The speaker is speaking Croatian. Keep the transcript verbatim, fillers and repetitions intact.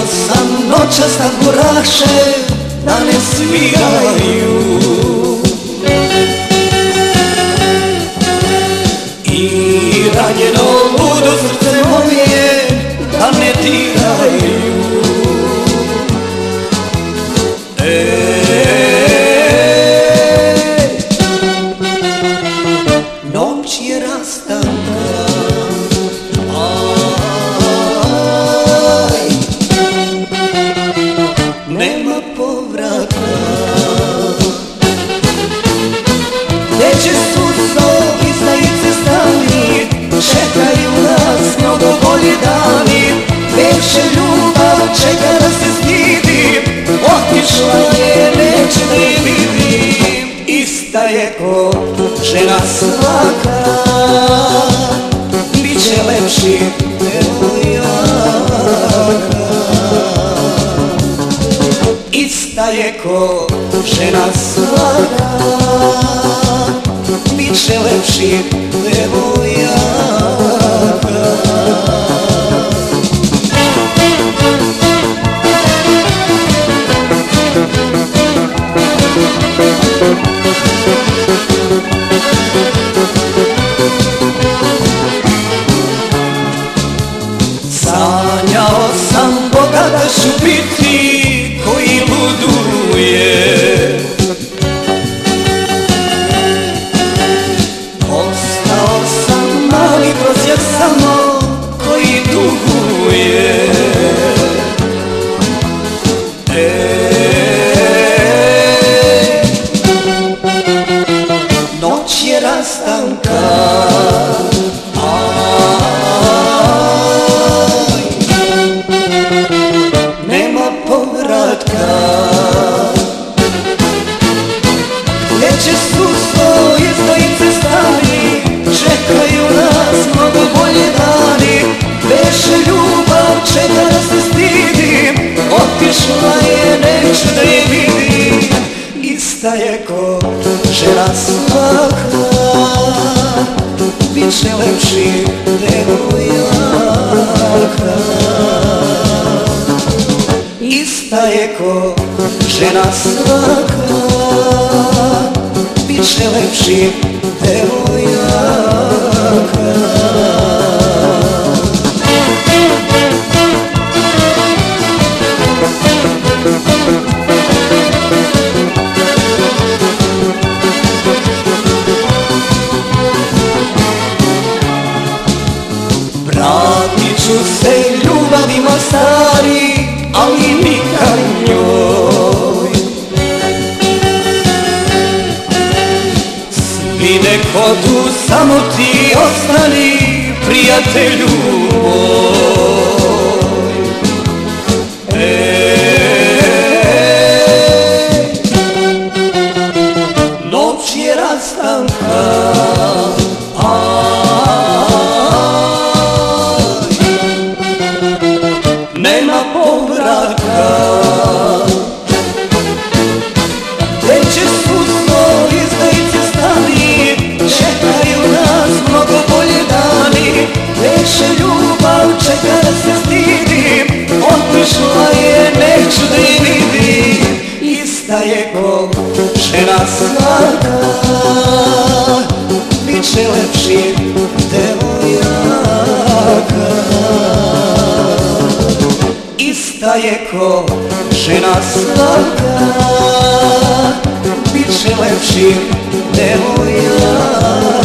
sam noćas tamburaše da ne sviraju i ranjeno ludo srce moje da ne diraju. Noć je rastanka, aj, nema povratka. Gde će suzo izdajice stani, čekaju nas mnogo bolji dani. Veće ljubav čeka da se stidim, otišla je, neće da je vidim. Ista je ko žena svaka, biće lepši devojaka. Ista je ko žena svaka, biće lepši devojaka. Sanjao sam Boga da ću biti koji luduje, ostao sam mali prosjak samo koji tuguje. Noć je rastanka, aj, nema povratka. Gde će susto izdajice stani, čekaju nas mnogo bolje dani. Veše ljubav čeka da se stidim, otišla je, neću da je vidim. Ista je ko žena svaka, biće lepši devojaka. Ista je ko žena svaka, biće lepši devojaka. Vratit ću se ljubavima stari, ali nikad njoj. Svi nek odu, samo ti ostani, prijatelju moj. Ej, noć je rastanka, nema povratka. Gde će susto izdajice stani, čekaju nas mnogo bolje dani. Veće ljubav čeka da se stidim, otišla je, neću da je vidim. Ista je ko žena svaka, biće lepši devojaka. Ista je ko žena svaka, biće lepši devojaka.